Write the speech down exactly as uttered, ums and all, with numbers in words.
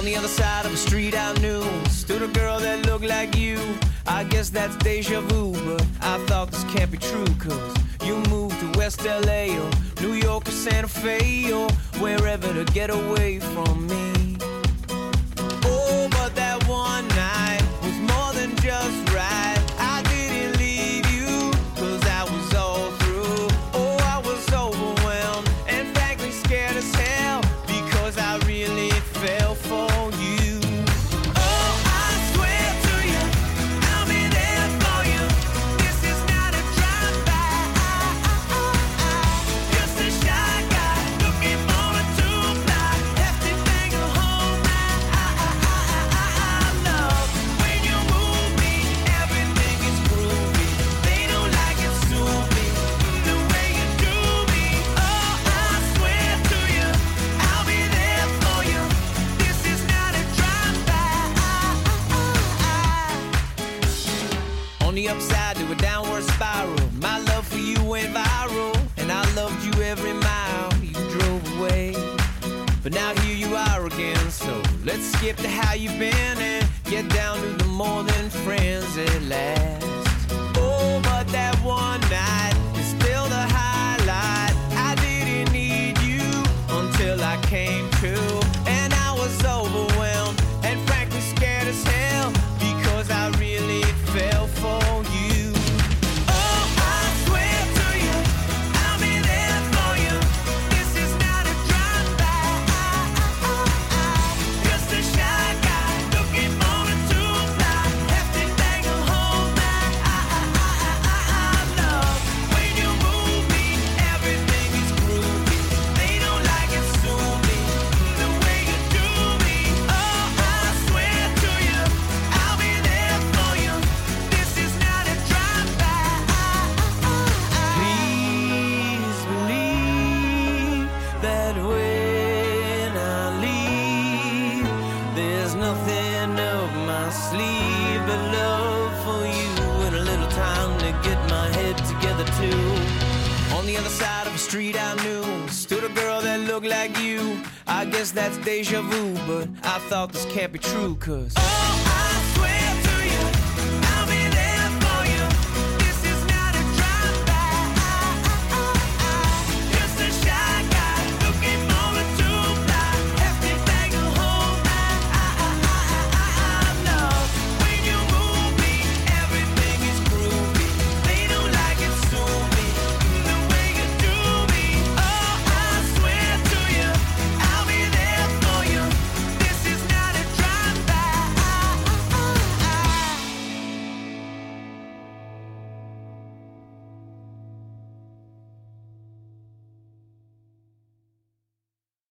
On the other side of the street I knew stood a girl that looked like you. I guess that's deja vu, but I thought this can't be true, cause you moved to West L A or New York or Santa Fe or wherever to get away from me. Oh, but that one night was more than just right. I didn't leave you, cause I was all through. Oh, I was overwhelmed and frankly scared as hell, because I really fell for you. Oh, I swear to you, I'll be there for you. This is not a drive-by. Just a shy guy looking for a two-fly. Hefty thing of home. I, I, I, I, I love when you move me. Everything is groovy. They don't like it, sue me the way you do me. Oh, I swear to you, I'll be there for you. This is not a drive-by. On the upside to a downward spiral, my love for you went viral, and I loved you every mile you drove away. But now here you are again, so let's skip to how you've been and get down to the more than friends at last. Oh, but that one night is still the highlight. I didn't need you until I came to, and I was overwhelmed and frankly scared as hell, because I really fell for you. Oh, I swear to you, I'll be there for you. This is not a drive-by. Just a shy guy looking for a two-fly. Hefty thing of home. I, I, I, I, I love when you move me. Everything is groovy. They don't like it, sue me the way you do me. Oh, I swear to you, I'll be there for you. This is not a drive-by. Please believe that when I leave, there's nothing up my sleeve but love for you and a little time to get my head together too. On the other side of the street I knew stood a girl that looked like you. I guess that's deja vu, but I thought this can't be true, cause oh,